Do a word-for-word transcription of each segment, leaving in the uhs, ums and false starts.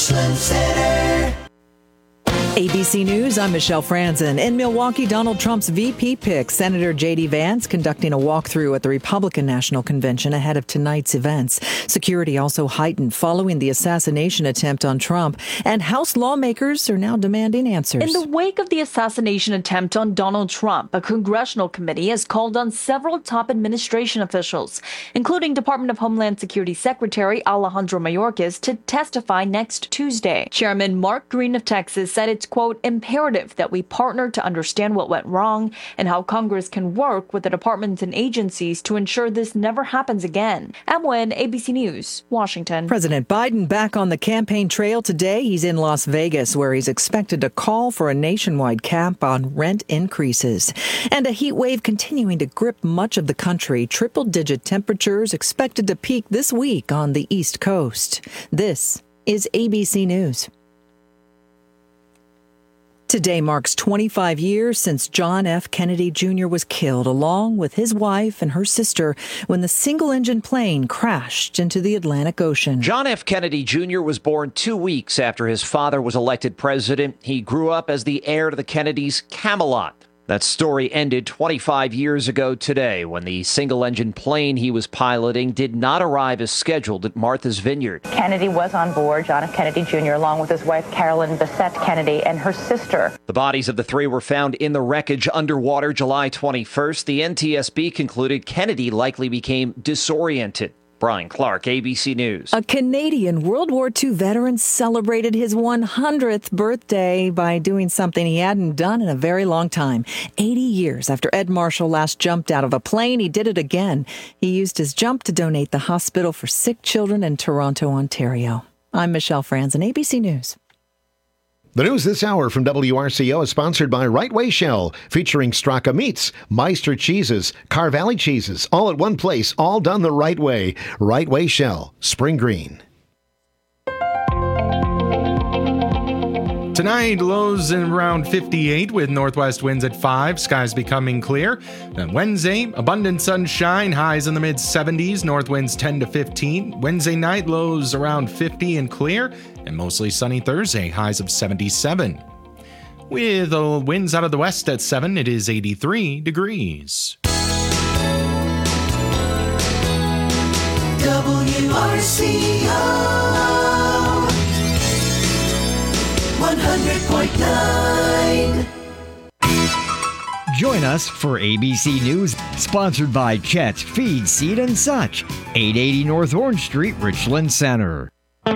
Richland Center. A B C News, I'm Michelle Franzen. In Milwaukee, Donald Trump's V P pick, Senator J D Vance, conducting a walkthrough at the Republican National Convention ahead of tonight's events. Security also heightened following the assassination attempt on Trump, and House lawmakers are now demanding answers. In the wake of the assassination attempt on Donald Trump, a congressional committee has called on several top administration officials, including Department of Homeland Security Secretary Alejandro Mayorkas, to testify next Tuesday. Chairman Mark Green of Texas said it's, quote, imperative that we partner to understand what went wrong and how Congress can work with the departments and agencies to ensure this never happens again. Em Nguyen, A B C News, Washington. President Biden back on the campaign trail today. He's in Las Vegas, where he's expected to call for a nationwide cap on rent increases. And a heat wave continuing to grip much of the country. Triple-digit temperatures expected to peak this week on the East Coast. This is A B C News. Today marks twenty-five years since John F. Kennedy Junior was killed, along with his wife and her sister, when the single-engine plane crashed into the Atlantic Ocean. John F. Kennedy Junior was born two weeks after his father was elected president. He grew up as the heir to the Kennedys' Camelot. That story ended twenty-five years ago today when the single-engine plane he was piloting did not arrive as scheduled at Martha's Vineyard. Kennedy was on board, John F. Kennedy Junior, along with his wife, Carolyn Bessette Kennedy, and her sister. The bodies of the three were found in the wreckage underwater July twenty-first. The N T S B concluded Kennedy likely became disoriented. Brian Clark, A B C News. A Canadian World War Two veteran celebrated his one hundredth birthday by doing something he hadn't done in a very long time. eighty years after Ed Marshall last jumped out of a plane, he did it again. He used his jump to donate the hospital for sick children in Toronto, Ontario. I'm Michelle Franzen, A B C News. The news this hour from W R C O is sponsored by Right Way Shell, featuring Straka Meats, Meister Cheeses, Car Valley Cheeses, all at one place, all done the right way. Right Way Shell, Spring Green. Tonight, lows in around fifty-eight with northwest winds at five, skies becoming clear. Then Wednesday, abundant sunshine, highs in the mid seventies, north winds ten to fifteen. Wednesday night, lows around fifty and clear, and mostly sunny Thursday, highs of seventy-seven. With the winds out of the west at seven, it is eighty-three degrees. W R C O one hundred point nine. Join us for A B C News, sponsored by Chet's Feed, Seed and Such, eight eighty North Orange Street, Richland Center.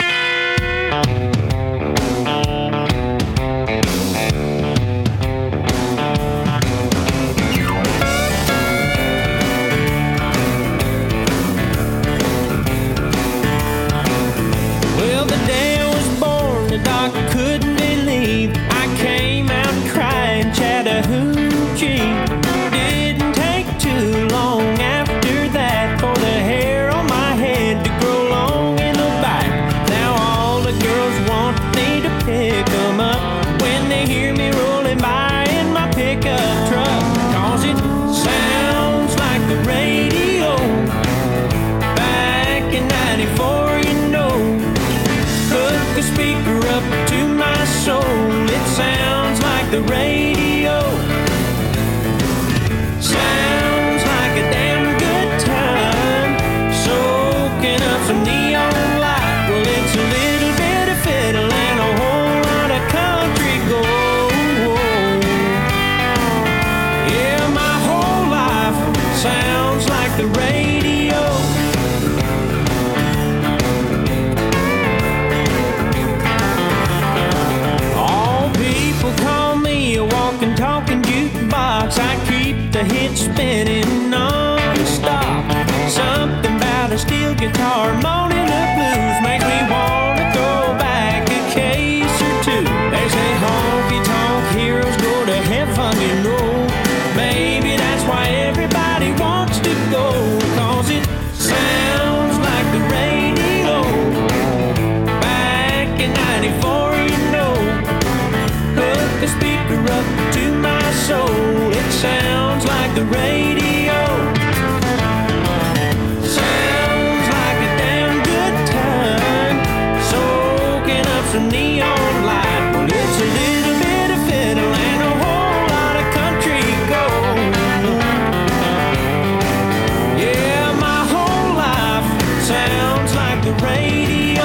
Well, the day I was born, the doctor couldn't believe I came out crying Chattahoochee. Didn't take too long after that for the hair on my head to grow long in the back. Now all the girls want me to pick them up when they hear me rolling by in my pickup truck. Cause it sounds like the radio back in ninety-four, you know. Hook a speaker up to my soul, it sounds like the radio. Sounds like a damn good time, soaking up some neon light. Well, it's a little bit of fiddle and a whole lot of country gold. Yeah, my whole life sounds like the radio. All people call me a walking, talking jukebox. I keep the hits spinning non-stop. Something about a steel guitar moaning the blues makes me want to throw back a case or two. They say honky-tonk heroes go to heaven, you know. Maybe that's why everybody wants to go, cause it sounds like the radio back in ninety-four, you know. Hook the speaker up to my soul, it sounds like the radio. Sounds like a damn good time, soaking up some some neon light. Well, it's a little bit of fiddle and a whole lot of country gold. Yeah, my whole life sounds like the radio.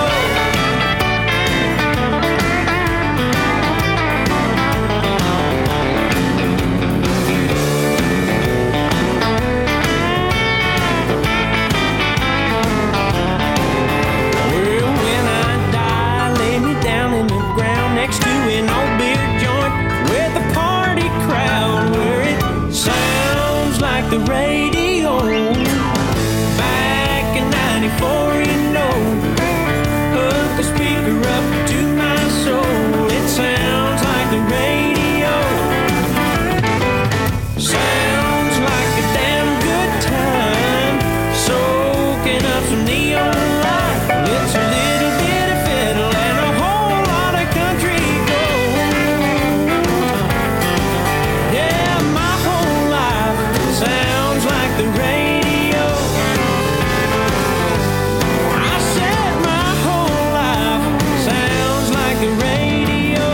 The radio back in ninety-four, you know, hook a speaker up to my soul. It sounds like the radio, sounds like a damn good time, soaking up some neon light. It's a little bit of fiddle and a whole lot of country gold. Yeah, my whole life sounds like the radio. I said my whole life sounds like the radio.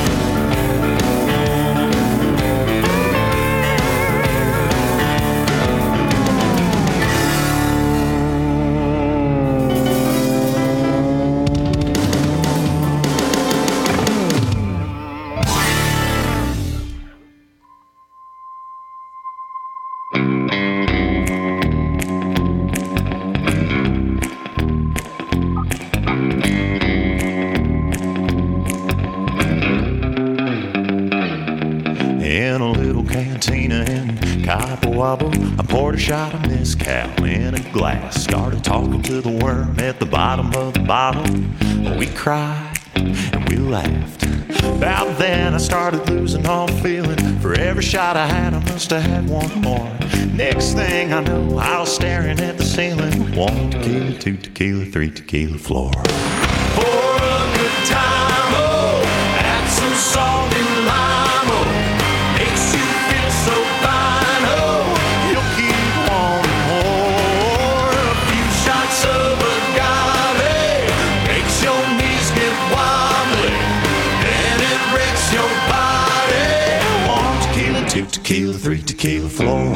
In a little cantina in Cabo, I poured a shot of mezcal in a glass. Started talking to the worm at the bottom of the bottle. We cried and we laughed. About then I started losing all feeling. For every shot I had, I must have had one more. Next thing I know, I was staring at the ceiling. One tequila, two tequila, three tequila floor. For a good time, oh, add some salt and lime, oh, makes you feel so fine, oh, You'll keep wanting more. a few shots of agave makes your knees get wobbly, and it wrecks your body. One tequila, two tequila, three tequila floor.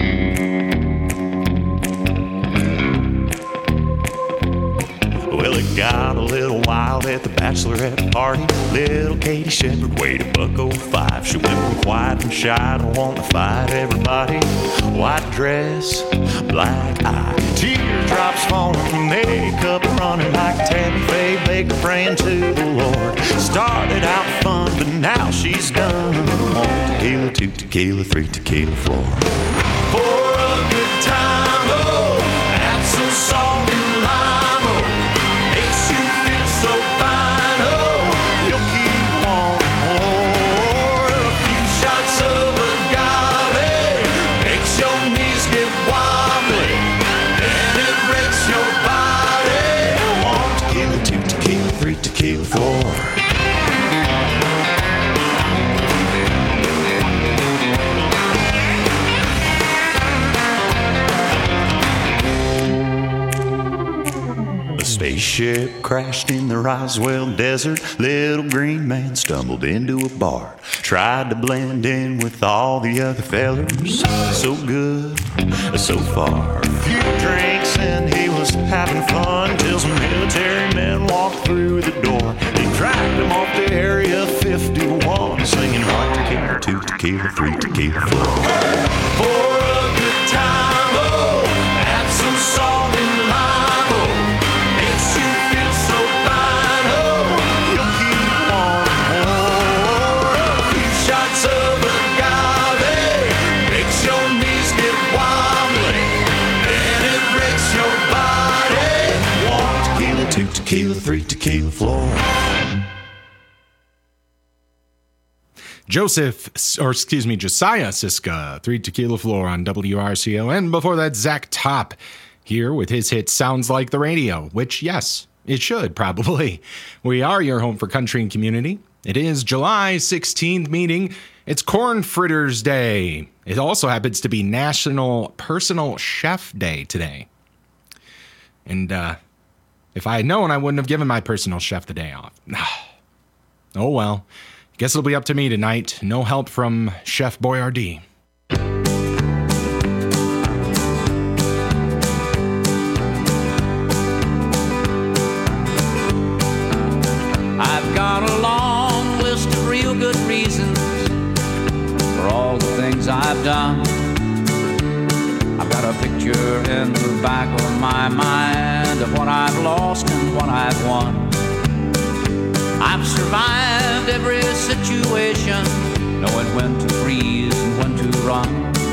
Well, it got a little wild at the bachelorette party. Little Katie Shepherd weighed a buck oh five. She went from quiet and shy to want to fight everybody. White dress, black eye, teardrops falling from makeup, running like Tabby Faye Baker praying to the Lord. Started out fun, but now she's done. One tequila, two tequila, three tequila floor. For a good time, oh, add some salt and lime, oh, makes you feel so fine, oh, You'll keep wanting more. a few shots of agave makes your knees get wobbly, and it wrecks your body. One tequila, two tequila, three tequila floor. The spaceship crashed in the Roswell desert. Little green man stumbled into a bar. Tried to blend in with all the other fellers. So good, so far. A few drinks and he was having fun till some military men walked through the door. They dragged him off to Area fifty-one, singing one tequila, two tequila, three tequila floor. For a good time, oh, add some salt and lime, oh, makes you feel so fine, oh, You'll keep wanting more. a few shots of agave makes your knees get wobbly, and it wrecks your body. One tequila, two tequila, three tequila floor. Joseph, or excuse me, Josiah Siska, Three Tequila Floor on W R C O. And before that, Zach Top here with his hit Sounds Like the Radio, which, yes, it should probably. We are your home for country and community. It is July sixteenth, meaning it's Corn Fritters Day. It also happens to be National Personal Chef Day today. And uh, if I had known, I wouldn't have given my personal chef the day off. Oh well. Guess it'll be up to me tonight. No help from Chef Boyardee. I've got a long list of real good reasons for all the things I've done. I've got a picture in the back of my mind of what I've lost and what I've won. I've survived every situation, knowing when to freeze and when to run.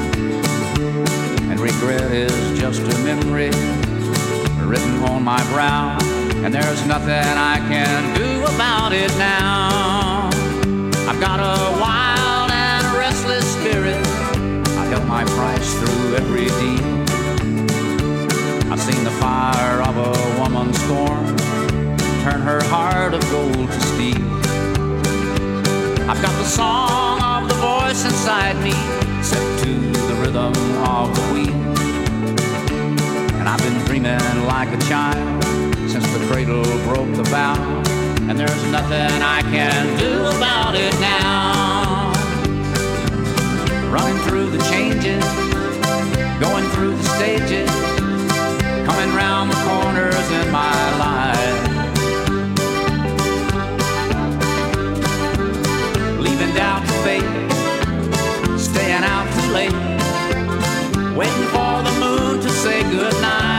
And regret is just a memory written on my brow, and there's nothing I can do about it now. I've got a wild and restless spirit. I held my price through every deal. I've seen the fire of a woman's scorn turn her heart of gold to steel. I've got the song of the voice inside me set to the rhythm of the wheel. And I've been dreaming like a child since the cradle broke the bow, and there's nothing I can do about it now. Running through the changes, going through the stages, coming round the corners in my life. Leaving doubt to fate, staying out too late, waiting for the moon to say goodnight.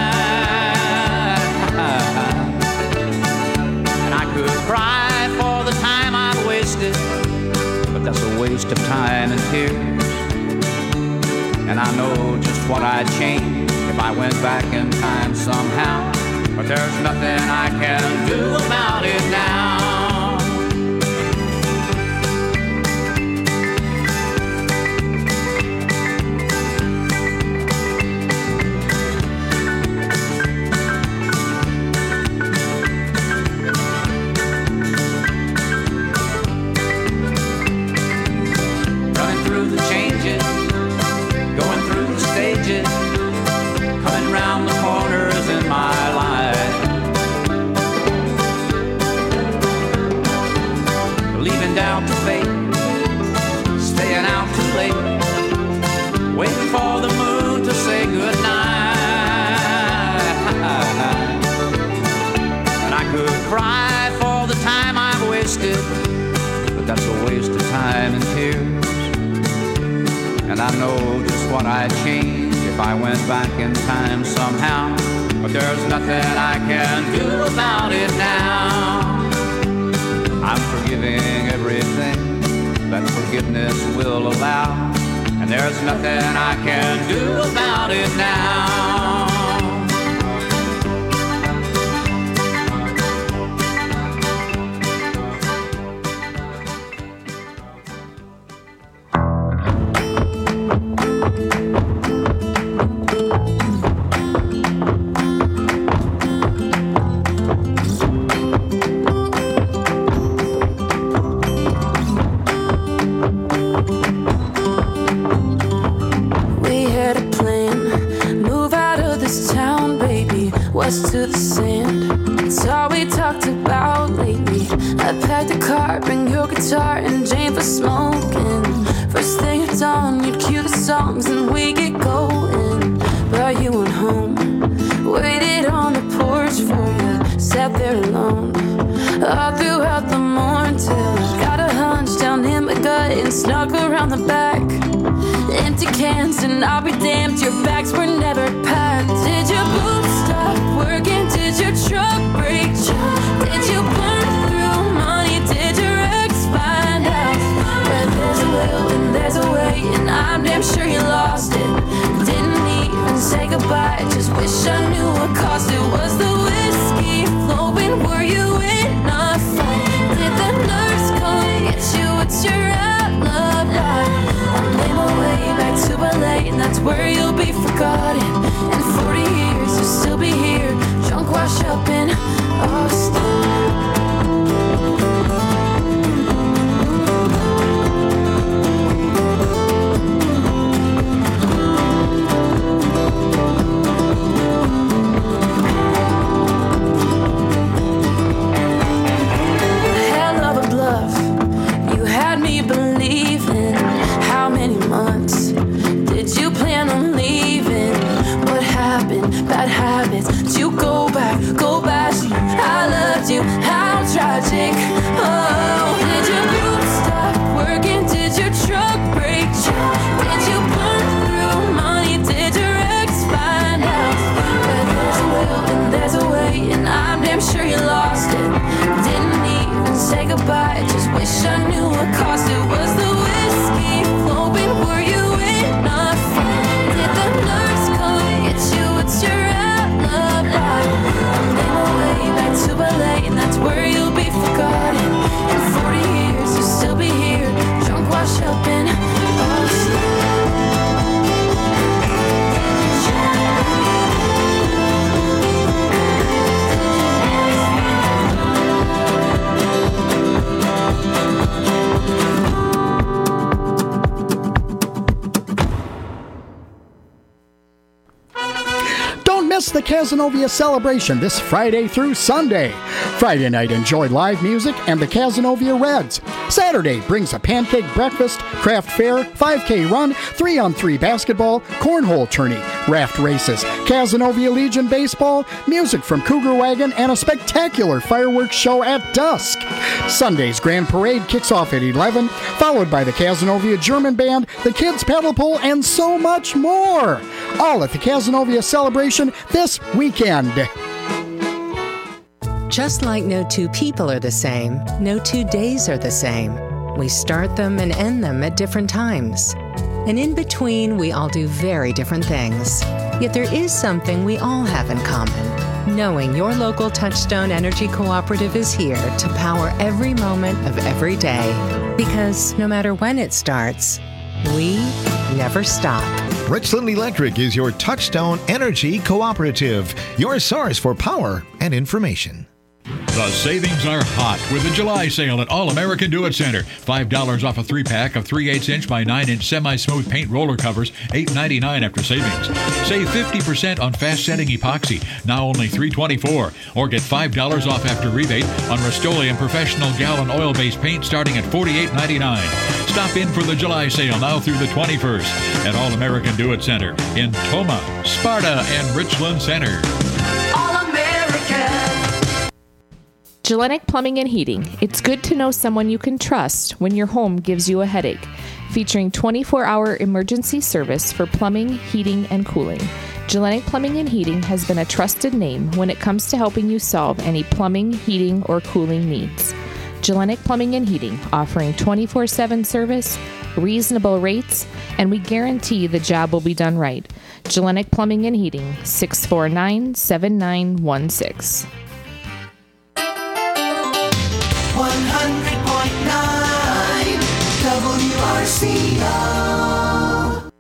And I could cry for the time I've wasted, but that's a waste of time and tears. And I know just what I'd change if I went back in time somehow, but there's nothing I can do about it now. Coming round the corners in my life, leaving doubt to fate, staying out too late, waiting for the moon to say goodnight. And I could cry for the time I've wasted, but that's a waste of time and tears. And I know just what I'd change if I went back in time somehow, but there's nothing I can do about it now. I'm forgiving everything that forgiveness will allow, and there's nothing I can do about it now. To the sand, it's all we talked about lately. I packed a car, bring your guitar and Jane for smoking. First thing at dawn, you'd cue the songs and we get going. But you went home, waited on the porch for you, sat there alone all throughout the morning till I got a hunch down in my gut and snuck around the back. Empty cans and I'll be damned, your bags were never packed. Did your boots stop working? Did your truck break? Did you burn through money? Did your ex find out? Where there's a will and there's a way, and I'm damn sure you lost it. Didn't even say goodbye, just wish I knew what caused it. Was the whiskey flowing? Were you in a fight? Did the nurse come get you? What's your alibi? I made my way back to L A, and that's where you'll be forgotten. In forty years you'll still be here, drunk, washed up in Austin. Hell of a bluff, goodbye. Just wish I knew what cost it. Was the whiskey flowing? Were you enough? Did the nurse come get you? What's your alibi? I'll make my way back to L A, and that's where you'll be forgotten. In forty years, you'll still be here, drunk, washed up in all the sea. Miss the Cazenovia celebration this Friday through Sunday. Friday night, enjoy live music and the Cazenovia Reds. Saturday brings a pancake breakfast, craft fair, five K run, three on three basketball, cornhole tourney, raft races, Cazenovia Legion baseball, music from Cougar Wagon, and a spectacular fireworks show at dusk. Sunday's grand parade kicks off at eleven, followed by the Cazenovia German Band, the Kids Paddle Pool, and so much more. All at the Cazenovia celebration this weekend. Just like no two people are the same, no two days are the same. We start them and end them at different times. And in between, we all do very different things. Yet there is something we all have in common. Knowing your local Touchstone Energy Cooperative is here to power every moment of every day. Because no matter when it starts, we never stop. Richland Electric is your Touchstone Energy Cooperative, your source for power and information. The savings are hot with the July sale at All American Do It Center. five dollars off a three-pack of three eighths inch by nine inch semi-smooth paint roller covers, eight ninety-nine after savings. Save fifty percent on fast-setting epoxy, now only three twenty-four. Or get five dollars off after rebate on Rust-Oleum Professional Gallon Oil-Based Paint starting at forty-eight ninety-nine. Stop in for the July sale now through the twenty-first at All American Do It Center in Toma, Sparta, and Richland Center. Gellenic Plumbing and Heating. It's good to know someone you can trust when your home gives you a headache. Featuring twenty-four hour emergency service for plumbing, heating, and cooling. Gellenic Plumbing and Heating has been a trusted name when it comes to helping you solve any plumbing, heating, or cooling needs. Gellenic Plumbing and Heating, offering twenty-four seven service, reasonable rates, and we guarantee the job will be done right. Gellenic Plumbing and Heating, six four nine, seven nine one six. one hundred point nine W R C O.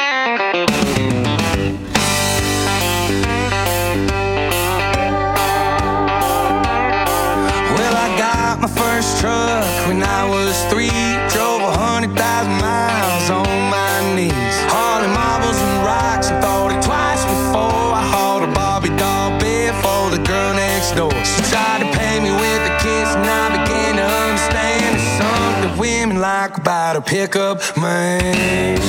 Well, I got my first truck when I was three. Drove a hundred thousand miles on my knees, hauling marbles and rocks, and thought it twice before I hauled a Barbie doll bed for the girl next door. She tried to pay me with a kiss, and I began to understand there's something women like about a pickup man.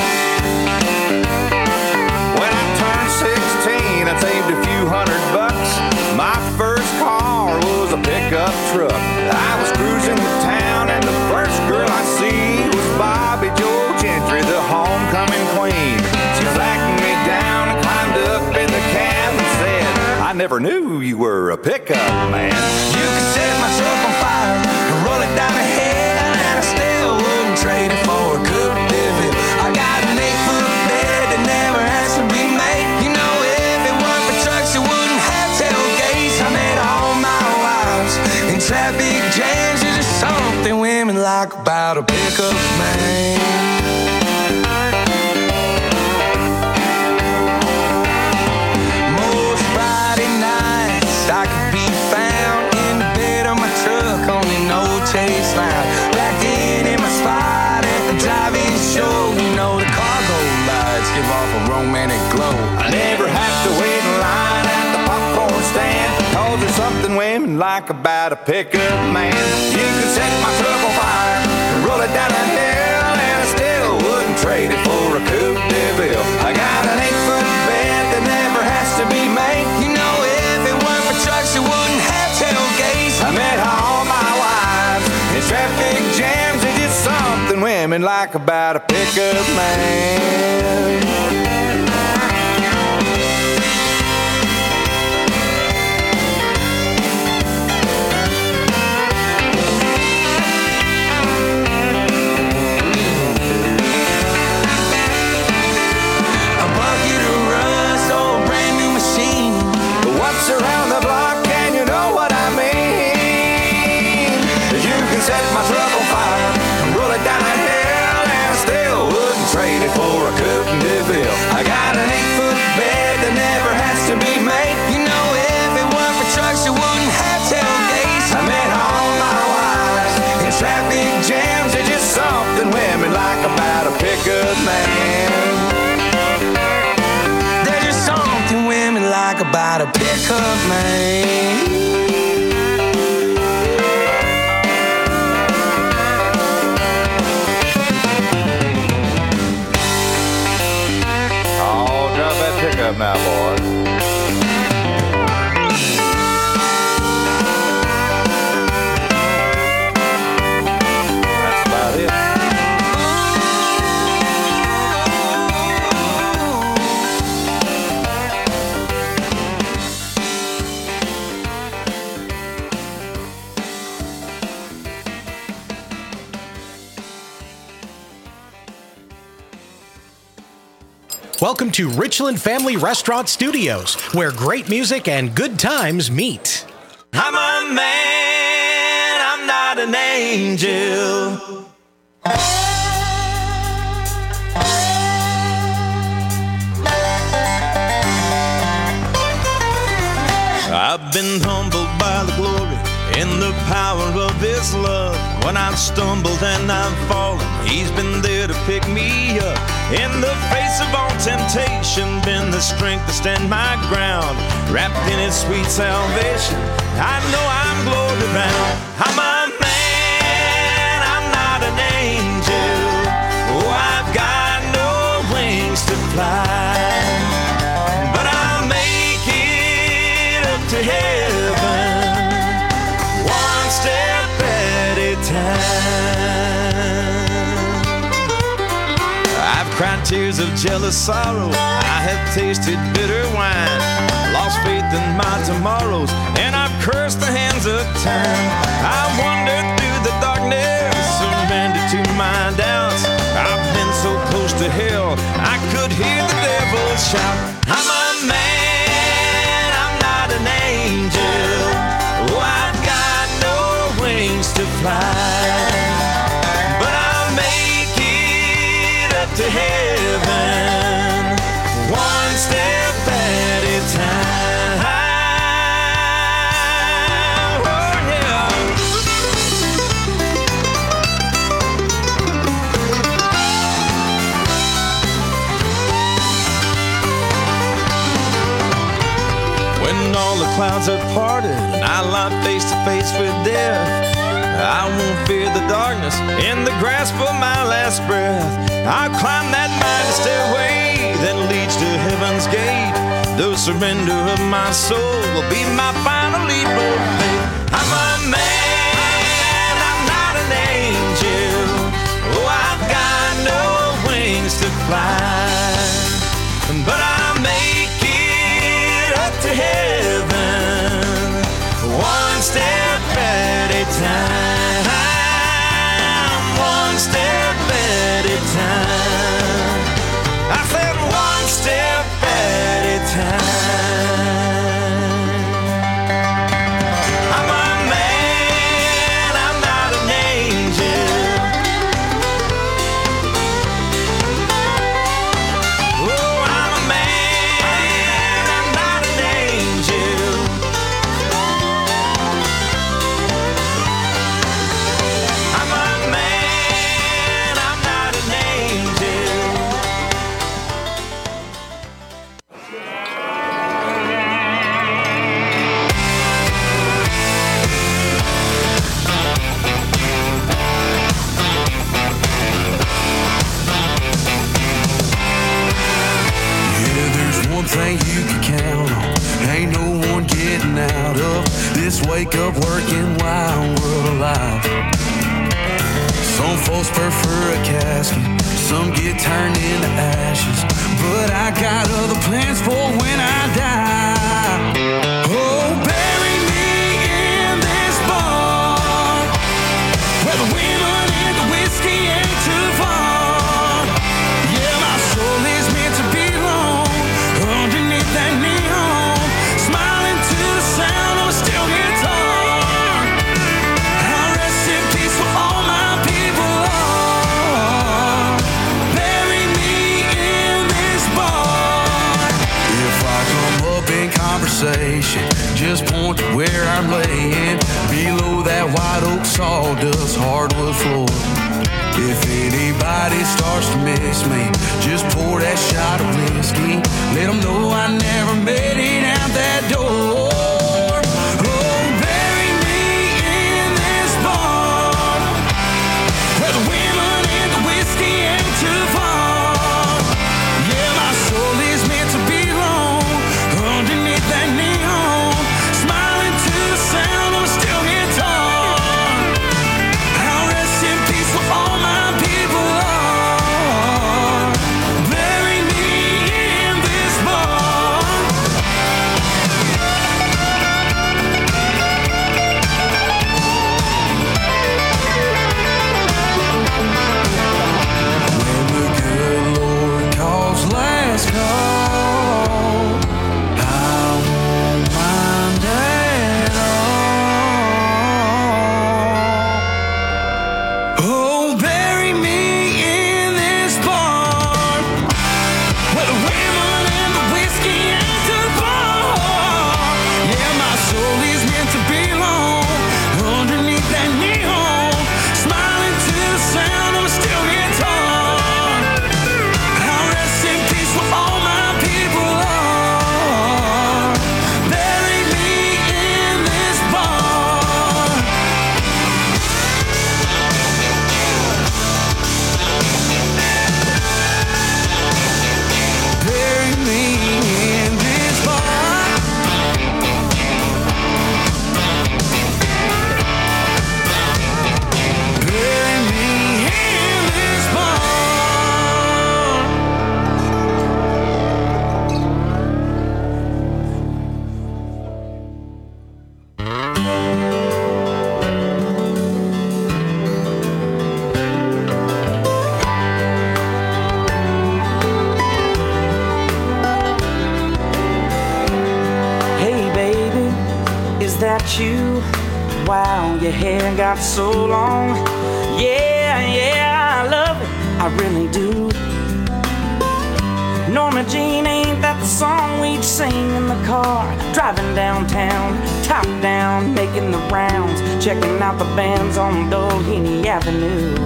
When I turned sixteen, I saved a few hundred bucks. My first car was a pickup truck. I was cruising the town, and the first girl I see was Bobby Joe Gentry, the homecoming queen. She flagged me down and climbed up in the cab and said, I never knew you were a pickup man. You could set my truck on fire and roll it down the hill, and I still wouldn't trade it for a Coupe de Ville. I got an eight-foot bed that never has to be made. You know, if it weren't for trucks, it wouldn't have tailgates. I met all my wives in traffic jams. There's just something women like about a pickup man. Most Friday nights I could be found in the bed of my truck on an old chase line, back in in my spot at the drive-in show. You know the cargo lights give off a romantic glow. I never have to wait in line at the popcorn stand, cause there's something women like about a pickup man. You can set my truck on fire and roll it down a hill, and I still wouldn't trade it for a Coupe de Ville. I got an eight-foot bed that never has to be made. You know, if it weren't for trucks, it wouldn't have tailgates. I met all my wives in traffic jams. There's just something women like about a pickup man. pickup man. There's just something women like about a pickup man. Oh, drop that pickup now, boys. Welcome to Richland Family Restaurant Studios, where great music and good times meet. I'm a man, I'm not an angel. I've been humbled by the glory and the power of His love. When I've stumbled and I've fallen, He's been there to pick me up. In the face of all temptation, been the strength to stand my ground. Wrapped in His sweet salvation, I know I'm glory bound. I'm a man, I'm not an angel. Oh, I've got no wings to fly, but I'll make it up to heaven, one step at a time. I've cried tears of jealous sorrow, I have tasted bitter wine, lost faith in my tomorrows, and I've cursed the hands of time. I wandered through the darkness, surrendered to my doubts. I've been so close to hell, I could hear the devil shout. I'm a man, I'm not an angel. Oh, I've got no wings to fly, but I'll make it up to heaven, one step at a time. Oh, yeah. When all the clouds are parted and I lie face to face with death, I won't fear the darkness in the grasp of my last breath. I'll climb that mighty stairway that leads to heaven's gate. The surrender of my soul will be my final leap of faith. I'm a man, I'm not an angel. Oh, I've got no wings to fly, but I'll make it up to heaven, one step at a time, one step at a time. I said one step at a time. I'm a man, I'm not an angel. Oh, I'm a man, I'm not an angel. I'm a man, I'm not an angel. Yeah, there's one thing you can count on. Ain't no one getting out of this wake up working wild world alive. Some folks prefer a casket, some get turned into ashes, but I got other plans for when I die. Oh, bury me in this bar where the women and the whiskey ain't too far. Yeah, my soul is meant to belong underneath that neon, smiling to the sound of a steel guitar. I'll rest in peace for all my people. Oh, bury me in this bar. If I come up in conversation, just point to where I'm laying, below that white oak sawdust hardwood floor. If anybody starts to miss me, just pour that shot of whiskey. Let them know I never made it out that door. Oh, bury me in this bar where the women and the whiskey ain't too far. Yeah, my soul is meant to belong underneath that neon, smiling to the sound of a steel guitar. I'll rest in peace with all my people are. Bury me in this bar. When the good Lord calls last call, I won't mind at all. Oh, bury me in this bar where the women and the whiskey ain't too far. Yeah, my soul is meant to belong underneath that neon, smiling to the sound of a steel guitar. I'll rest in peace with all my people are. Bury me in this bar. Bury me in this bar. Bury me in this bar. Hey baby, is that you? Wow, your hair got so long. Yeah, yeah, I love it, I really do. Norma Jean, ain't that the song we'd sing in the car? Driving downtown, top down, making the rounds, checking out the bands on Doheny Avenue.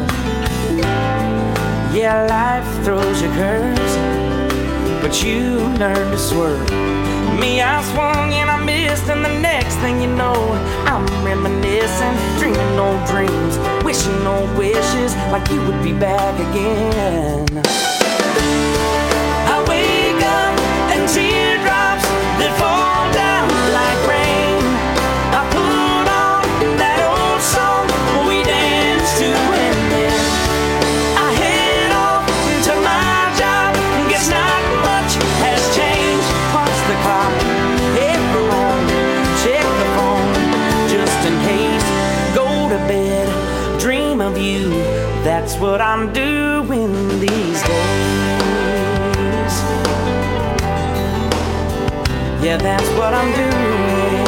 Yeah, life throws you curves, but you learn to swerve. Me, I swung and I missed, and the next thing you know, I'm reminiscing, dreaming old dreams, wishing old wishes, like you would be back again. I wake up and teardrops that fall down like rain. I put on that old song we danced to, and then I head off to my job. Guess not much has changed. Punch the clock, head for home, check the phone, just in case. Go to bed, dream of you. That's what I'm doing these days. Yeah, that's what I'm doing.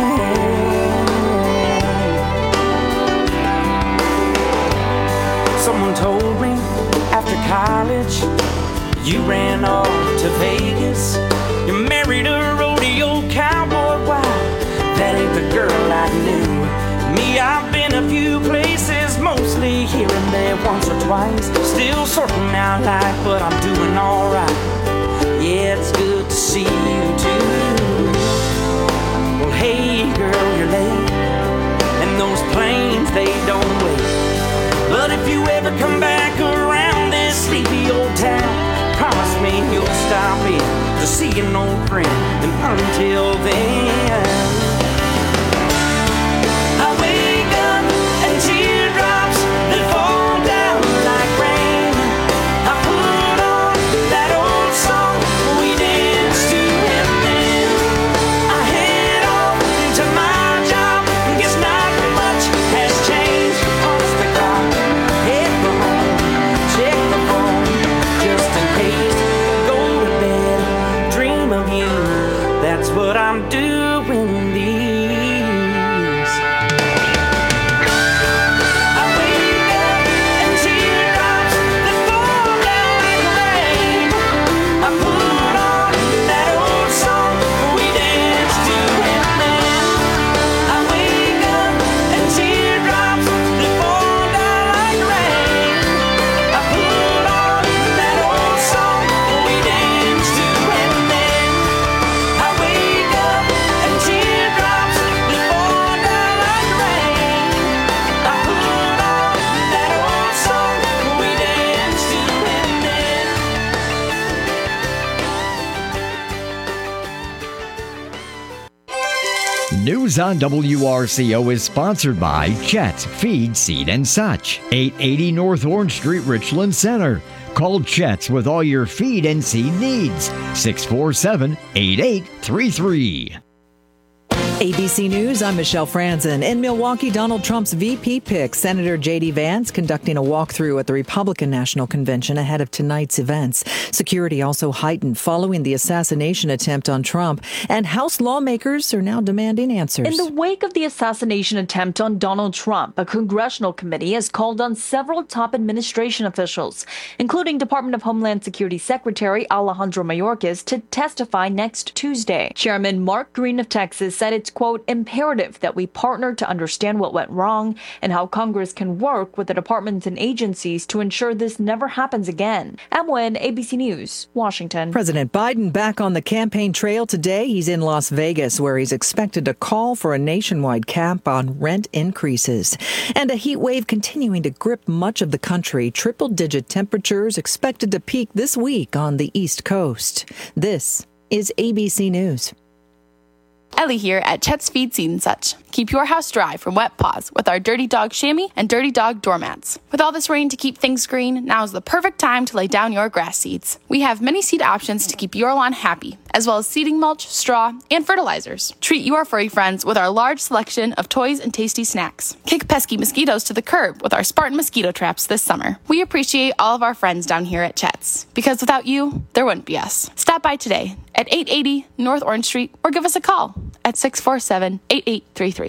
Someone told me after college you ran off to Vegas. You married a rodeo cowboy. Wow, that ain't the girl I knew. Me, I've been a few places, mostly here and there, once or twice. Still sorting out life, but I'm doing alright. Yeah, it's good to see you too. Well, hey girl, you're late, and those planes, they don't wait. But if you ever come back around this sleepy old town, promise me you'll stop in to see an old friend. And until then, I wake up and teardrops that fall down like rain. I put on that old song we danced to, and then I head off to my job. Guess not much has changed. Punch the clock, head for home, check the phone, just in case. Go to bed, dream of you. That's what I'm doing News on W R C O is sponsored by Chet's Feed, Seed and Such, eight eighty North Orange Street, Richland Center. Call Chet's with all your feed and seed needs. six four seven, eight eight three three. A B C News, I'm Michelle Franzen. In Milwaukee, Donald Trump's V P pick, Senator J D Vance, conducting a walkthrough at the Republican National Convention ahead of tonight's events. Security also heightened following the assassination attempt on Trump, and House lawmakers are now demanding answers. In the wake of the assassination attempt on Donald Trump, a congressional committee has called on several top administration officials, including Department of Homeland Security Secretary Alejandro Mayorkas, to testify next Tuesday. Chairman Mark Green of Texas said it's, quote, imperative that we partner to understand what went wrong and how Congress can work with the departments and agencies to ensure this never happens again. Em Nguyen, A B C News, Washington. President Biden back on the campaign trail today. He's in Las Vegas, where he's expected to call for a nationwide cap on rent increases. And a heat wave continuing to grip much of the country. Triple-digit temperatures expected to peak this week on the East Coast. This is A B C News. Ellie here at Chet's Feed, Seed and Such. Keep your house dry from wet paws with our Dirty Dog chamois and Dirty Dog doormats. With all this rain to keep things green, now is the perfect time to lay down your grass seeds. We have many seed options to keep your lawn happy, as well as seeding mulch, straw, and fertilizers. Treat your furry friends with our large selection of toys and tasty snacks. Kick pesky mosquitoes to the curb with our Spartan mosquito traps this summer. We appreciate all of our friends down here at Chet's, because without you, there wouldn't be us. Stop by today at eight eighty North Orange Street or give us a call at six four seven, eight eight three three.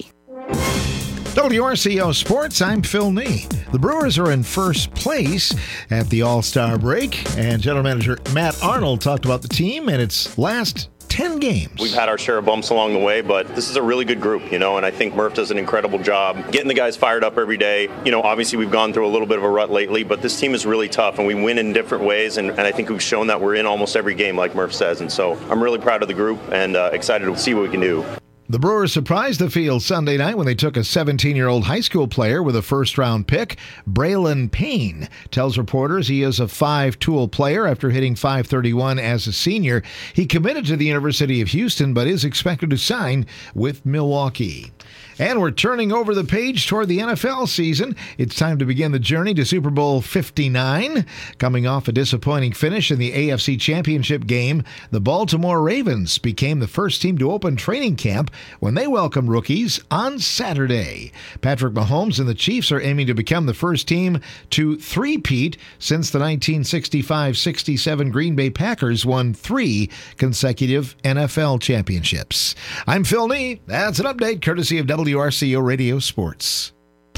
W R C O Sports, I'm Phil Nee. The Brewers are in first place at the All-Star break, and General Manager Matt Arnold talked about the team and its last ten games. We've had our share of bumps along the way, but this is a really good group, you know, and I think Murph does an incredible job getting the guys fired up every day. You know, obviously we've gone through a little bit of a rut lately, but this team is really tough, and we win in different ways, and, and I think we've shown that we're in almost every game, like Murph says, and so I'm really proud of the group and uh, excited to see what we can do. The Brewers surprised the field Sunday night when they took a seventeen-year-old high school player with a first-round pick. Braylon Payne tells reporters he is a five-tool player after hitting five thirty-one as a senior. He committed to the University of Houston, but is expected to sign with Milwaukee. And we're turning over the page toward the N F L season. It's time to begin the journey to Super Bowl fifty-nine. Coming off a disappointing finish in the A F C Championship game, the Baltimore Ravens became the first team to open training camp when they welcome rookies on Saturday. Patrick Mahomes and the Chiefs are aiming to become the first team to three-peat since the nineteen sixty-five sixty-seven Green Bay Packers won three consecutive N F L championships. I'm Phil Nee. That's an update courtesy of W R C O Radio Sports.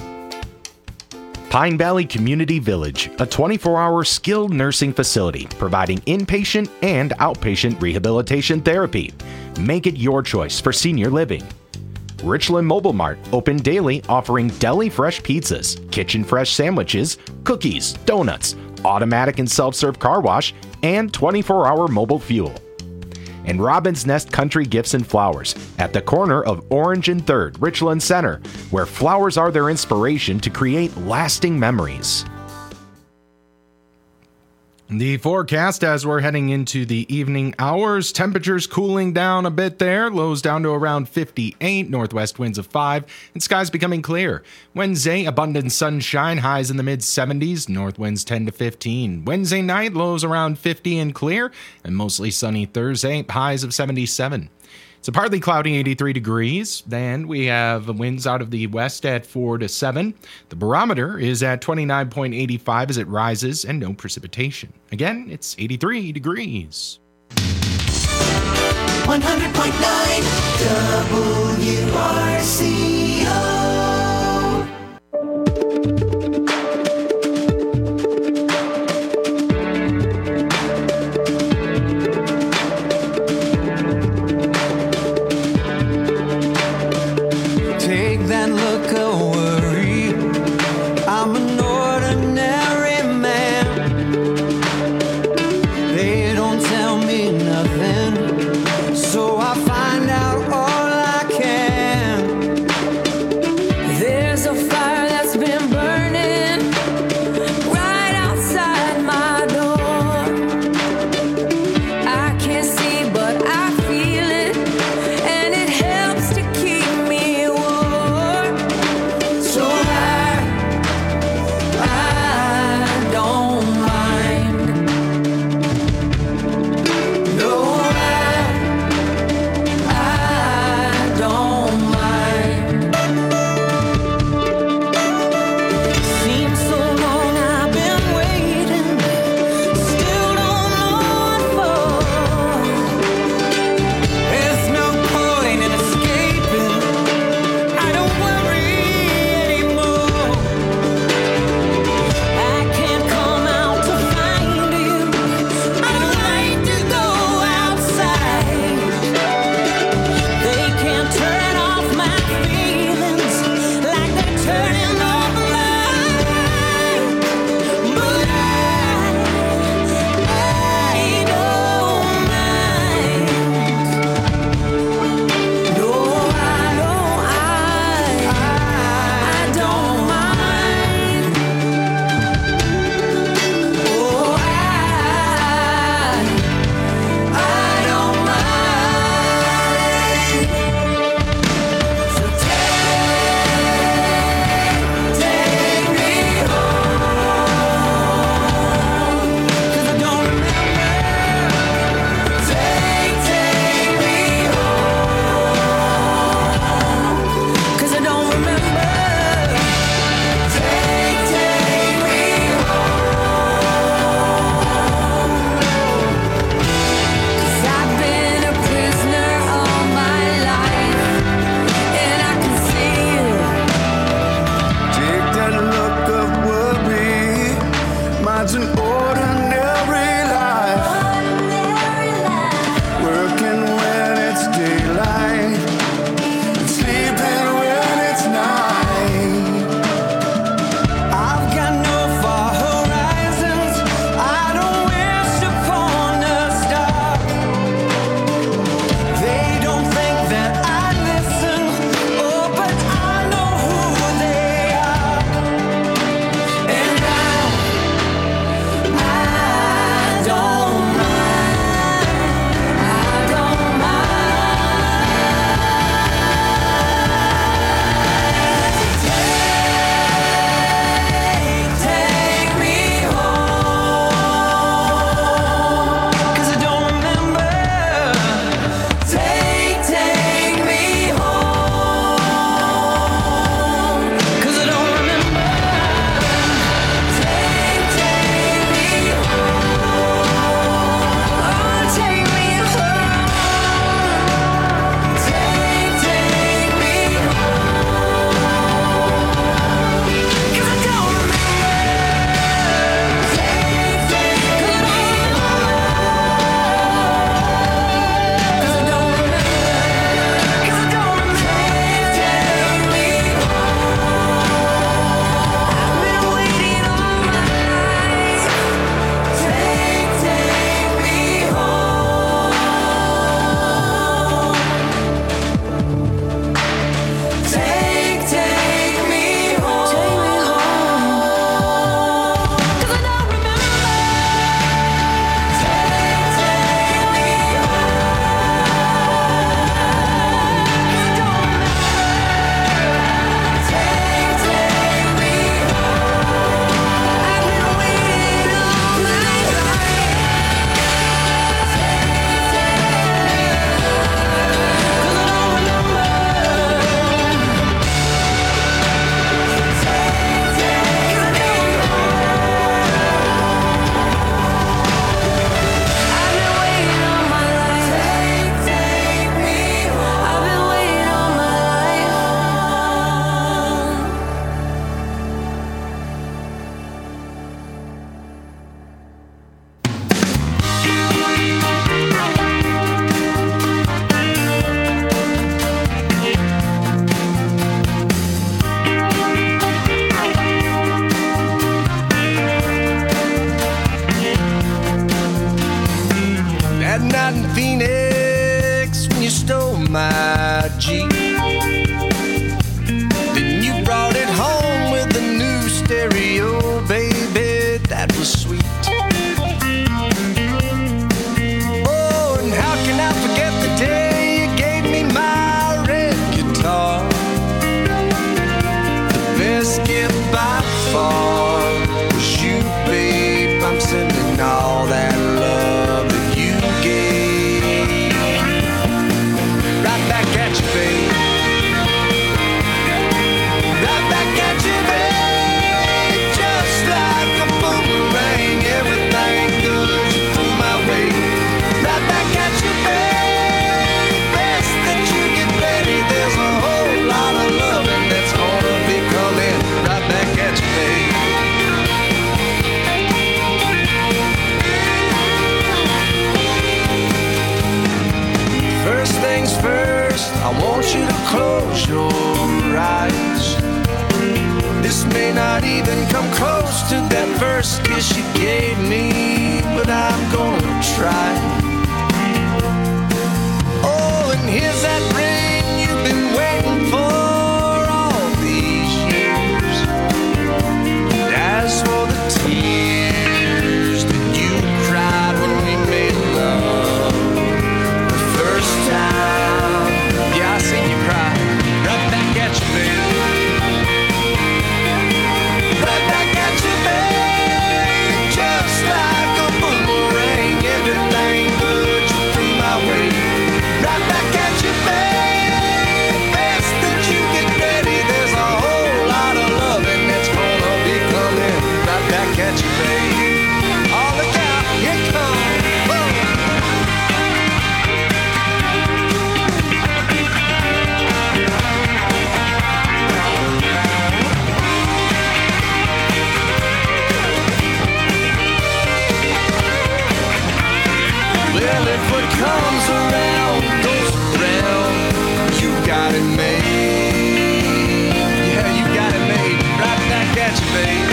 Pine Valley Community Village, a twenty-four hour skilled nursing facility providing inpatient and outpatient rehabilitation therapy. Make it your choice for senior living. Richland Mobile Mart, open daily, offering deli fresh pizzas, kitchen fresh sandwiches, cookies, donuts, automatic and self-serve car wash, and twenty-four hour mobile fuel. And Robin's Nest Country Gifts and Flowers at the corner of Orange and third, Richland Center, where flowers are their inspiration to create lasting memories. The forecast as we're heading into the evening hours, temperatures cooling down a bit there, lows down to around fifty-eight, northwest winds of five, and skies becoming clear. Wednesday, abundant sunshine, highs in the mid seventies, north winds ten to fifteen. Wednesday night, lows around fifty and clear, and mostly sunny Thursday, highs of seventy-seven. It's a partly cloudy eighty-three degrees. Then we have winds out of the west at four to seven. The barometer is at twenty-nine point eight five as it rises, and no precipitation. Again, it's eighty-three degrees. one hundred point nine W R C O. stereo, baby, that was sweet. Oh, and how can I forget the day you gave me my red guitar? The best gift by far was you, babe. I'm sending all that love that you gave right back at you, babe. Right back at you, babe. Just like a boomerang, everything good you threw my way. Right back at you, babe. Best that you get ready. There's a whole lot of loving that's gonna be coming. Right back at you, babe. First things first, I want you to close your eyes. This may not even come close to that first kiss you gave me, but I'm gonna try. Oh, and here's that ring you've been waiting for all these years. And as for the tears that you cried when we made love the first time, yeah, I seen you cry. Right back at you, baby. Right back at you, babe. Just like a boomerang, everything good you threw my way. Right back at you, babe. Best that you get ready. There's a whole lot of loving that's gonna be coming. Right back at you, babe. Oh, look out, here it comes. Woo! Well, if what comes around goes around, you got it made. Yeah, you got it made. Right back at you, babe.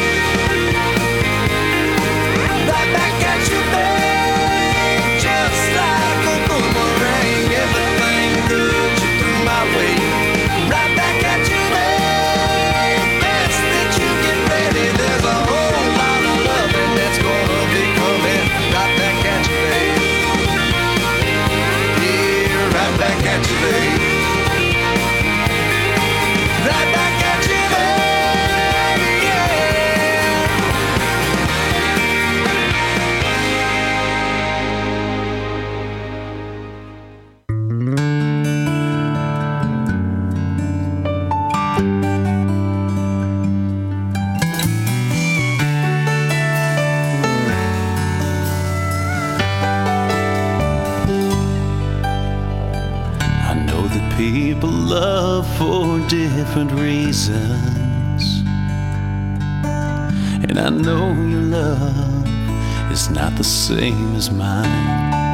Right back at you, babe. Just like a boomerang, everything good you threw my way. Right back at you, babe. Best that you get ready. There's a whole lot of loving that's gonna be coming. Right back at you, babe. Yeah, right back at you, babe. Right back at you, babe. Yeah. I know that people love for different reasons, and I know your love is not the same as mine.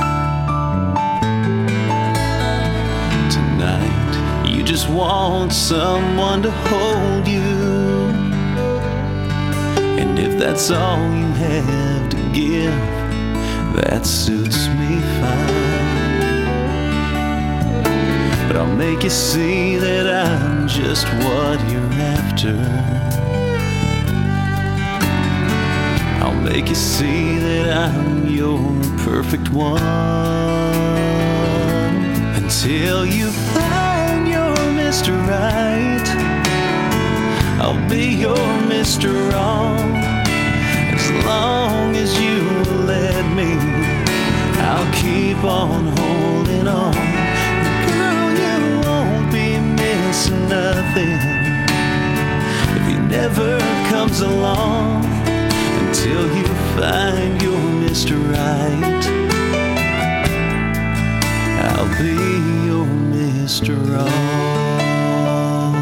Tonight, you just want someone to hold you, and if that's all you have to give, that suits me fine. But I'll make you see that I'm just what you're after. I'll make you see that I'm your perfect one. Until you find your Mister Right, I'll be your Mister Wrong. As long as you will let me, I'll keep on holding on. Missing nothing if he never comes along. Until you find your Mister Right, I'll be your Mister Wrong.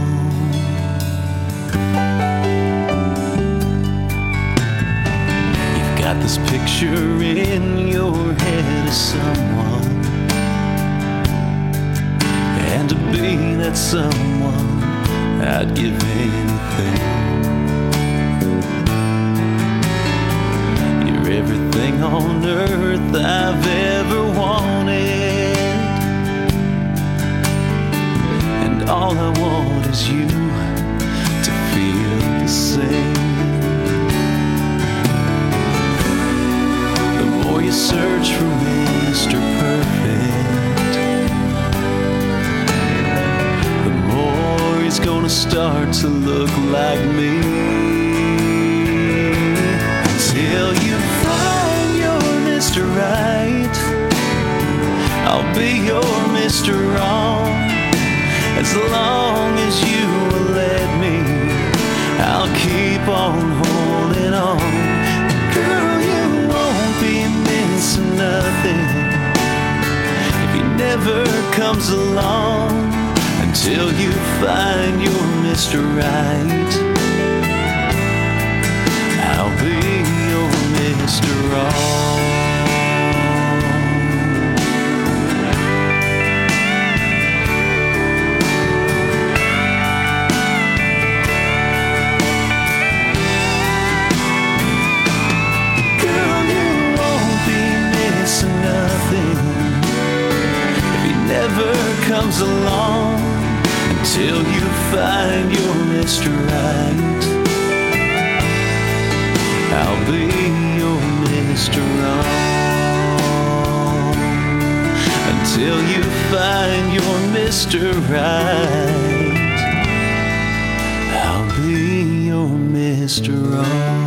You've got this picture in your head of someone, and to be that someone, I'd give anything. You're everything on earth I've ever wanted, and all I want is you to feel the same. like me. Until you find your Mister Right, I'll be your Mister Wrong. As long as you will let me, I'll keep on holding on. Girl, you won't be missing nothing if he never comes along. Until you find your Mister Right, I'll be your Mister Wrong. Girl, you won't be missing nothing if he never comes along. Until you find your Mister Right, I'll be your Mister Wrong. Until you find your Mister Right, I'll be your Mister Wrong.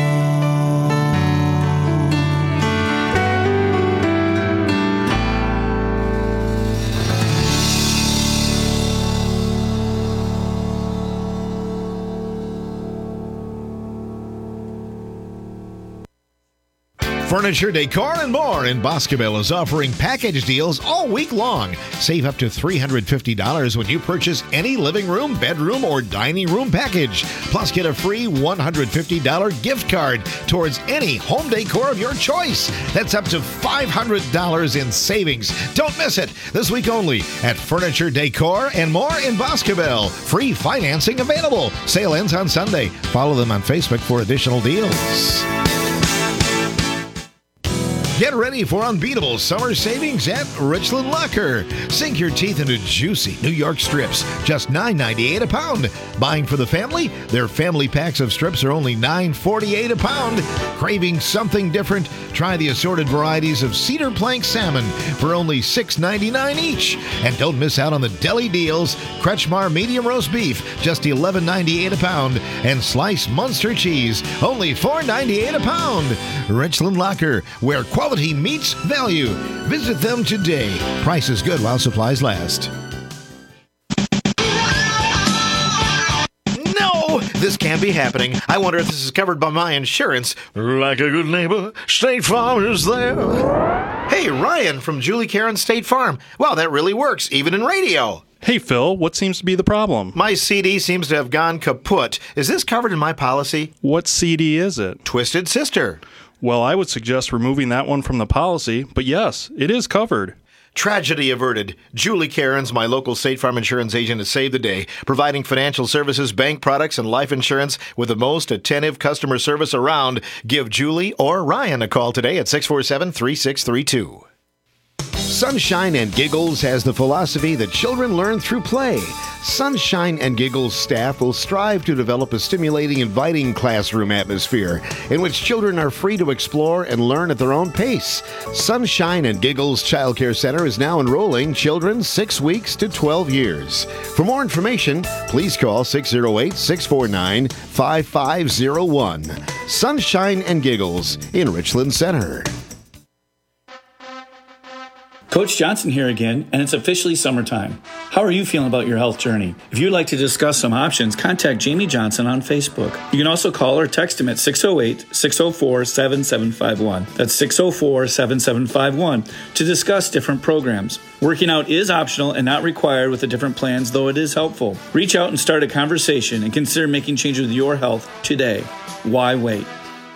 Furniture, decor, and more in Boscoville is offering package deals all week long. Save up to three hundred fifty dollars when you purchase any living room, bedroom, or dining room package. Plus, get a free one hundred fifty dollars gift card towards any home decor of your choice. That's up to five hundred dollars in savings. Don't miss it. This week only at Furniture, Decor, and More in Boscoville. Free financing available. Sale ends on Sunday. Follow them on Facebook for additional deals. Get ready for unbeatable summer savings at Richland Locker. Sink your teeth into juicy New York strips, just nine ninety-eight a pound. Buying for the family? Their family packs of strips are only nine forty-eight a pound. Craving something different? Try the assorted varieties of cedar plank salmon for only six ninety-nine each. And don't miss out on the deli deals. Kretschmar medium roast beef, just eleven ninety-eight a pound. And sliced Munster cheese, only four ninety-eight a pound. Richland Locker, where quality meets value. Visit them today. Price is good while supplies last. No, this can't be happening. I wonder if this is covered by my insurance. Like a good neighbor, State Farm is there. Hey, Ryan from Julie Karen State Farm. Wow, that really works, even in radio. Hey, Phil, what seems to be the problem? My C D seems to have gone kaput. Is this covered in my policy? What C D is it? Twisted Sister. Well, I would suggest removing that one from the policy, but yes, it is covered. Tragedy averted. Julie Cairns, my local State Farm insurance agent, has saved the day, providing financial services, bank products, and life insurance with the most attentive customer service around. Give Julie or Ryan a call today at six four seven, three six three two. Sunshine and Giggles has the philosophy that children learn through play. Sunshine and Giggles staff will strive to develop a stimulating, inviting classroom atmosphere in which children are free to explore and learn at their own pace. Sunshine and Giggles Child Care Center is now enrolling children six weeks to twelve years. For more information, please call six oh eight, six four nine, five five oh one. Sunshine and Giggles in Richland Center. Coach Johnson here again, and it's officially summertime. How are you feeling about your health journey? If you'd like to discuss some options, contact Jamie Johnson on Facebook. You can also call or text him at six oh eight, six oh four, seven seven five one. That's six oh four, seven seven five one to discuss different programs. Working out is optional and not required with the different plans, though it is helpful. Reach out and start a conversation and consider making changes with your health today. Why wait?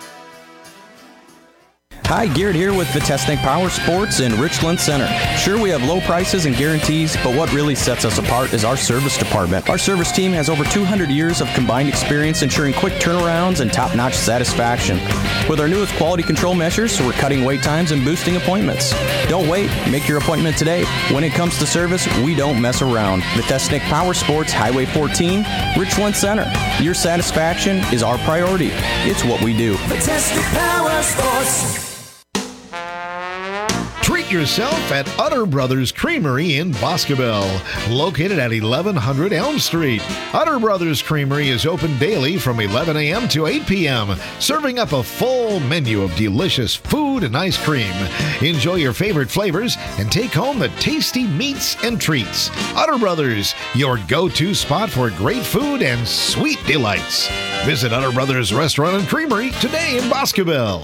Hi, Garrett here with Vitesnik Power Sports in Richland Center. Sure, we have low prices and guarantees, but what really sets us apart is our service department. Our service team has over two hundred years of combined experience ensuring quick turnarounds and top-notch satisfaction. With our newest quality control measures, we're cutting wait times and boosting appointments. Don't wait. Make your appointment today. When it comes to service, we don't mess around. Vitesnik Power Sports, Highway fourteen, Richland Center. Your satisfaction is our priority. It's what we do. Vitesnik Power Sports. Treat Treat yourself at Utter Brothers Creamery in Boscobel, located at eleven hundred Elm Street. Utter Brothers Creamery is open daily from eleven a.m. to eight p.m., serving up a full menu of delicious food and ice cream. Enjoy your favorite flavors and take home the tasty meats and treats. Utter Brothers, your go-to spot for great food and sweet delights. Visit Utter Brothers Restaurant and Creamery today in Boscobel.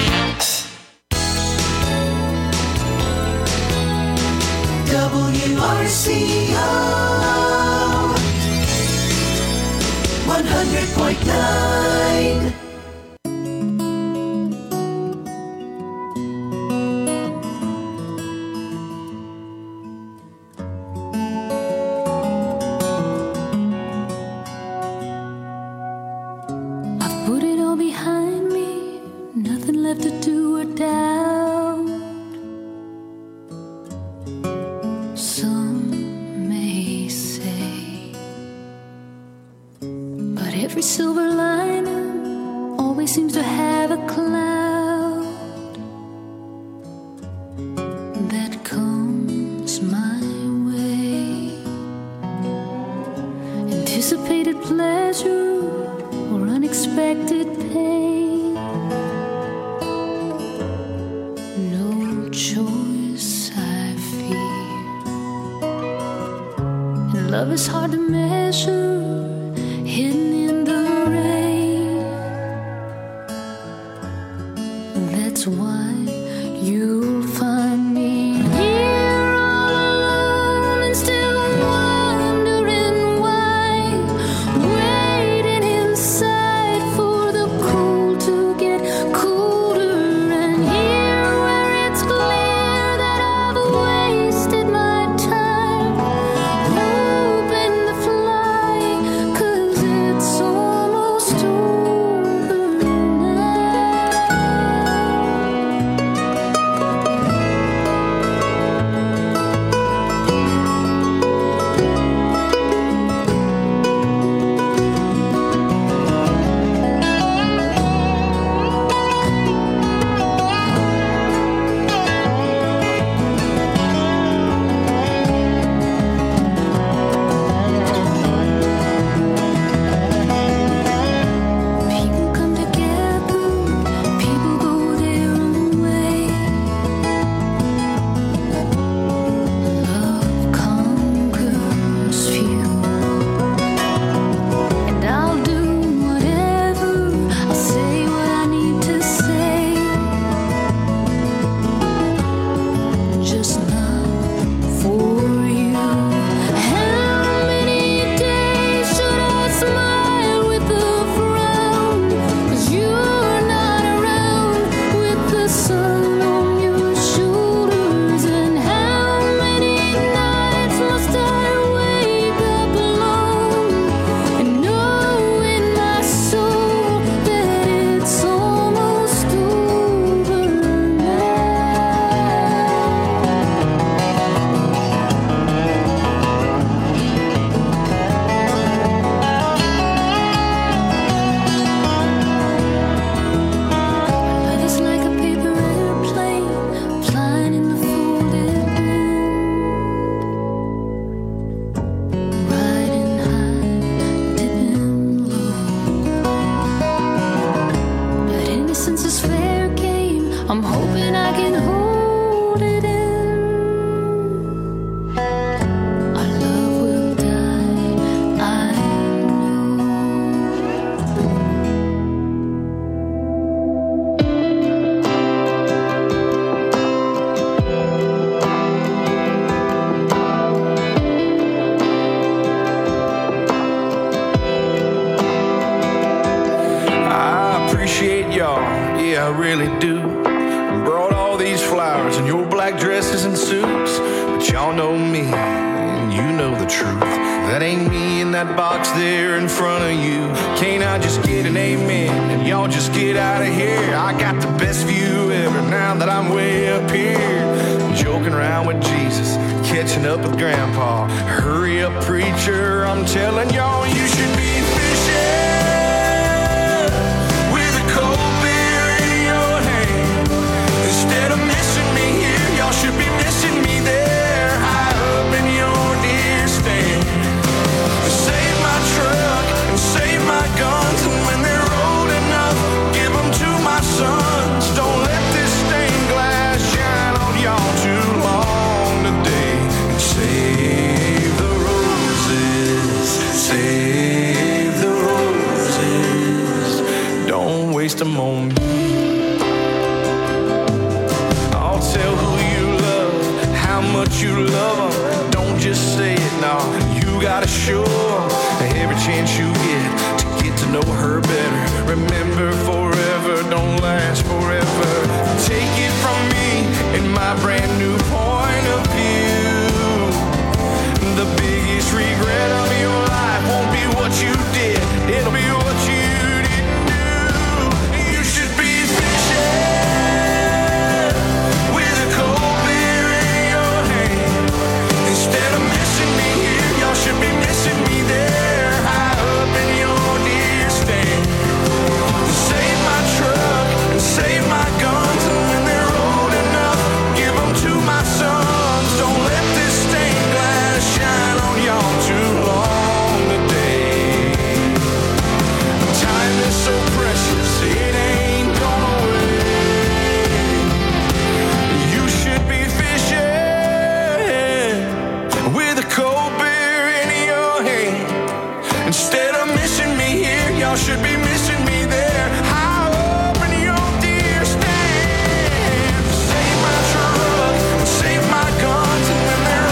W R C O one hundred point nine. I've put it all behind me, nothing left to do or doubt. Some may say, but every silver lining always seems to have a cloud that comes my way. Anticipated pleasure or unexpected pain. No choice I fear. And love is hard to measure, hidden in the rain. That's why you'll find me here all alone and still wondering why, waiting inside for the cold to get colder. And here where it's clear that I've wasted my time, hoping to fly, 'cause it's almost over now. People come together, people go their own way. Love conquers few, and I'll do whatever, I'll say what I need to say, just not for you. How many days should I smile with a frown? 'Cause you're not around with the sun on your shoulders. And how many nights must I wake up alone and know in my soul that it's almost over now? Love is like a paper airplane flying in the folded wind, riding high, dipping low. But innocence is fair game, I'm hoping I can hold it in. Our love will die, I know. I appreciate y'all, yeah, I really do. Brought all these flowers and your black dresses and suits, but y'all know me, and you know the truth. That ain't me in that box there in front of you. Can't I just get an amen and y'all just get out of here? I got the best view ever now that I'm way up here, joking around with Jesus, catching up with Grandpa. Hurry up, preacher, I'm telling y'all you should be fishing with a cold beer in your hand. Instead of missing me here, y'all should waste them on me. I'll tell who you love, how much you love them. Don't just say it, nah, you gotta show them every chance you get to get to know her better. Remember forever